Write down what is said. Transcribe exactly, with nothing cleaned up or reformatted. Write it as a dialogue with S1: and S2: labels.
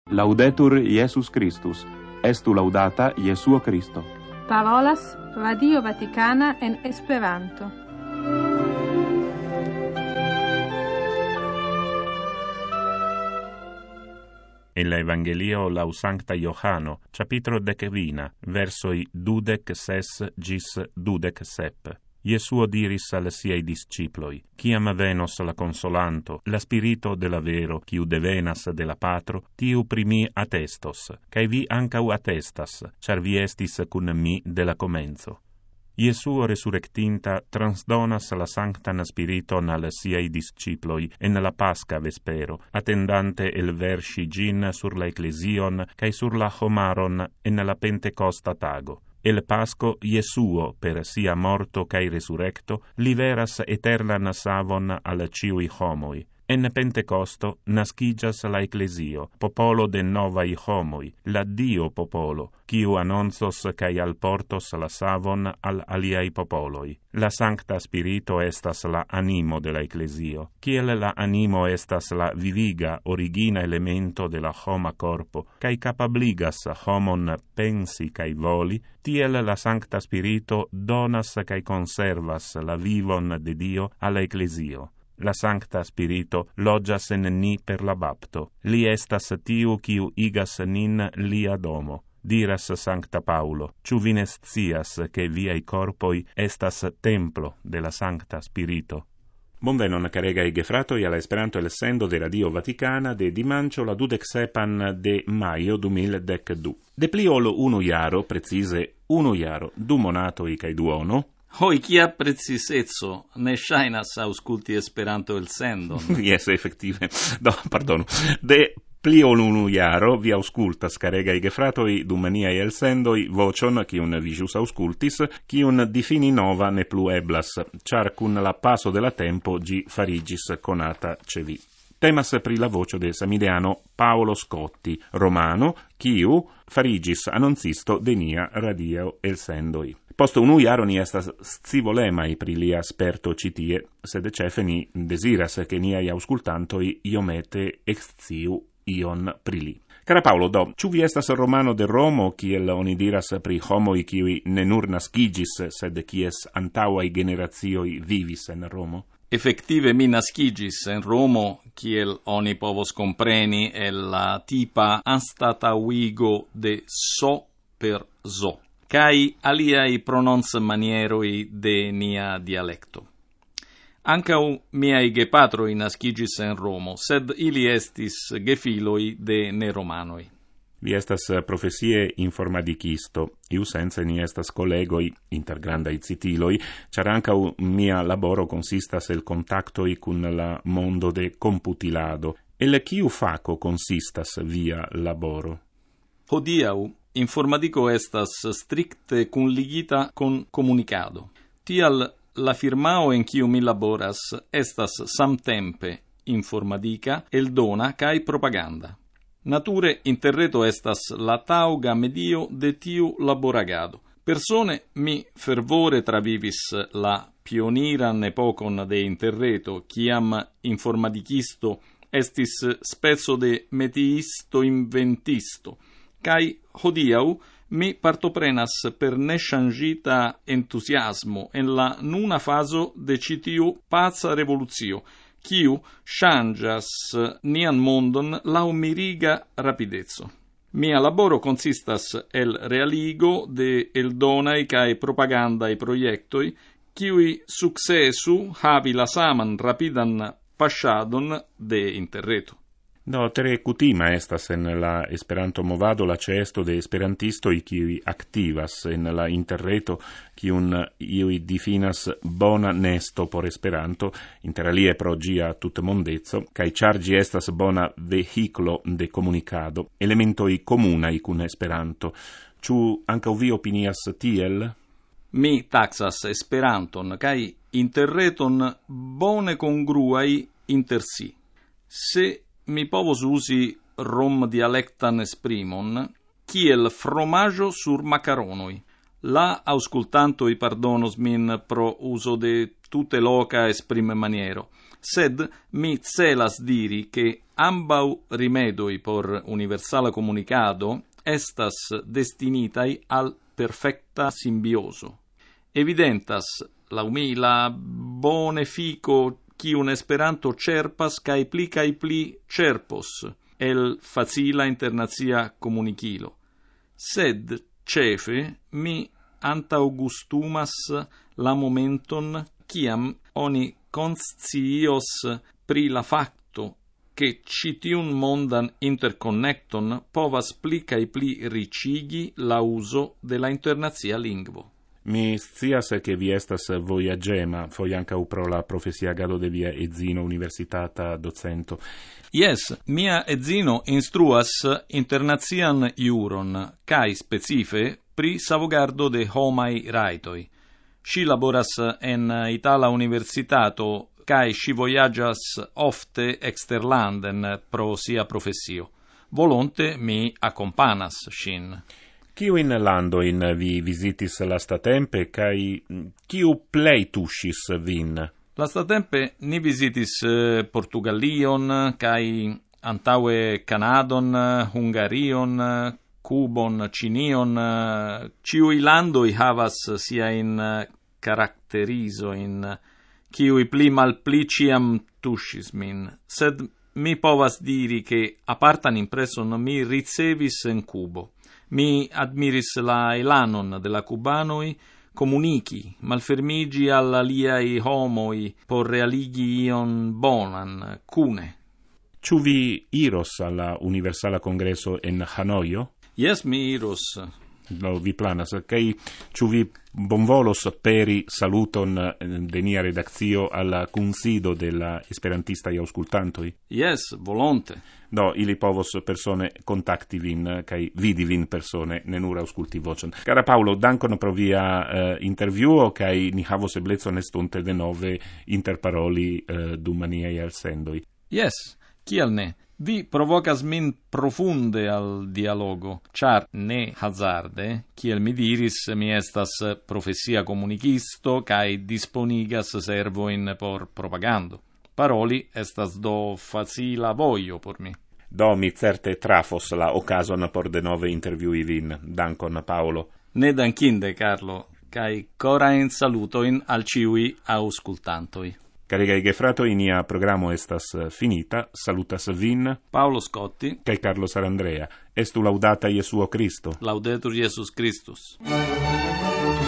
S1: Laudetur Jesus Christus, estu laudata Jesuo Christo.
S2: Parolas Radio Vaticana en Esperanto.
S3: El Evangelio lau Sancta Johano, capitolo decevina, versoi dudec ses gis dudec sep. Jesuo diris al siei disciploi, Ciam venos la consolanto, la spirito de la vero, quiu devenas de la patro, tiu primi attestos, cae vi ancau attestas, char vi estis cun mi de la comenzo. Jesuo resurrectinta transdonas la sanctan spiriton al siei disciploi en la Pasca vespero, attendante el versi gin sur la ecclesion, cae sur la homaron en la Pentecosta tago. El Pasco Jesuo, per sia morto cae resurrecto, liveras eternan savon al ciui homoi. En Pentecosto nascigas la Ecclesio, popolo de novai homoi, la Dio popolo, quiu annonzos cae alportos la savon al aliai popoloi. La Sancta Spirito estas la animo de la Ecclesio. Kiel la animo estas la viviga origina elemento de la homa corpo, cae capabligas homon pensi cae voli, tiel la Sancta Spirito donas cae conservas la vivon de Dio alla Ecclesio. La Sancta Spirito logias en ni per la bapto. Li estas tiu quiu igas nin lia domo. Diras Sancta Paulo, ciu vi ne scias che viai corpoi estas templo de la Sancta Spirito.
S4: Bonvenon, caregai gefratoi, alla Esperanto el sendo de Radio Vaticana de dimancio la dudec sepan de maio du mil dec du. De pli ol unu jaro, precise unu jaro, du monatoi cae duono,
S5: Hoi, chia precisezzo, ne shainas ausculti Esperanto el sendon.
S4: Yes, effettive. No, pardonu. De pli ol unu jaro vi auscultas, caregai gefratoi, dum niai el sendoi, vocion, cium vi jus auscultis, cium difini nova ne plu eblas, char cun la passo de la tempo gi farigis conata cevi. Temas pri la voce de samideano Paolo Scotti, romano, quiu farigis annonzisto de nia radio el sendoi. Post unu jaro ni estas scivolemai pri lia sperto citie, sed cefe ni desiras che niai auscultantoi iomete exciu ion pri li. Cara Paolo, do, ciu vi estas romano de Romo, kiel oni diras pri homoi kiui ne nur nascigis, sed kies antauai generazioi vivis en Romo?
S5: Effettive mi nascigis en Romo, kiel oni povos compreni, e la tipa anstatauigo de so per zo, cae aliai prononz manieroi de nia dialecto. Ancau miai gepatroi nascigis en Romo, sed ili estis gefiloi de neromanoi.
S4: Vi estas profesie informadicisto, iu sense ni estas collegoi inter grandai citiloi, char ancau mia laboro consistas el contactoi cun la mondo de computilado. El ciu faco consistas via laboro?
S5: Hodiau, informatico estas stricte cunligita con comunicado. Tial la firmao en quiu mi laboras estas samtempe informatica, eldona cae propaganda. Nature interreto estas la tauga medio de tiu laboragado. Persone mi fervore travivis la pioniran epocon de interreto, ciam informaticisto estis spezzo de metiisto inventisto, cae hodiau mi partoprenas per ne changita entusiasmo en la nuna faso de citiu paza revoluzio, quiu changas nian mondon lau miriga rapidezzo. Mia laboro consistas el realigo de eldonai cae propagandai proiectoi, quiui successu havi la saman rapidan pasciadon de interreto.
S4: No, tre cutima estas en la Esperanto movado la ceesto de esperantistoi qui activas en la interreto, quiun iui difinas bona nesto por Esperanto, inter alie pro gia tutmondezzo, cae char gi estas bona vehiclo de comunicado, elementoi comunai cun Esperanto. Ciu ancau vi opinias tiel?
S5: Mi taxas Esperanton cae interreton bone congruai inter si. Se mi povos usi rom dialectan esprimon, kiel fromaggio sur macaronoi. La auscultantoi pardonos min pro uso de tute loca esprime maniero, sed mi celas diri che ambau rimedoi por universala comunicado estas destinitai al perfecta simbioso. Evidentas, lau mi, la bone fico quiun Esperanto cerpas cae pli cae pli cerpos el facila internazia comunicilo. Sed cefe mi antaugustumas la momenton ciam oni consciios pri la facto che citiun mondan interconnecton povas pli cae pli ricigi la uso de la internazia lingvo.
S4: Mi scias che vi estas voyagema, foi ancau pro la profesia agado de via edzino universitata docento.
S5: Yes, mia edzino instruas internazian iuron, cae specife pri savogardo de homai raitoi. Si laboras en Itala universitato, cae si voyagas ofte exterlanden pro sia professio. Volonte mi accompanas sin.
S4: Kiuin landoin vi visitis lastatempe, cae kiu plei tuŝis vin?
S5: Lastatempe ni visitis Portugalion, cae antaue Canadon, Hungarion, Cubon, Cinion. Ciui landoi havas siain caracterizoin, kiui pli malpli ciam tuŝis min, sed mi povas diri che apartan impreson mi ricevis en Cubo. Mi admiris la elanon de la cubanoi comunici, malfermigi al aliai homoi por realigi ion bonan, cune.
S4: Ciu vi iros alla Universala Congresso en Hanoio?
S5: Yes, mi iros.
S4: No, vi planas, cae ciu vi bonvolos peri saluton de nia redaccio alla consido de la esperantistai auscultantoi?
S5: Yes, volonte.
S4: No, ili povos persone contacti vin, cae vidi vin persone, ne nur ausculti vocem. Cara Paulo, dankon pro via uh, interviuo, cae ni havos eblezon estonte de nove interparoli uh, dum maniei elsendoi.
S5: Yes, kial ne? Vi provocas min profunde al dialogo, char ne hazarde, kiel mi diris, mi estas professia comunicisto, cae disponigas servoin por propagando. Paroli estas do facila voio por mi.
S4: Do mi certe trafos la ocasion por de nove interviui vin. Dankon, Paolo.
S5: Ne dankinde, Carlo, cae corain salutoin al ciui auscultantoi.
S4: Caregai gefratoi, nia programo estas finita. Salutas vin
S5: Paolo Scotti
S4: cae Carlo Sarandrea. Estu laudata Iesuo Cristo.
S5: Laudetur Iesus Christus.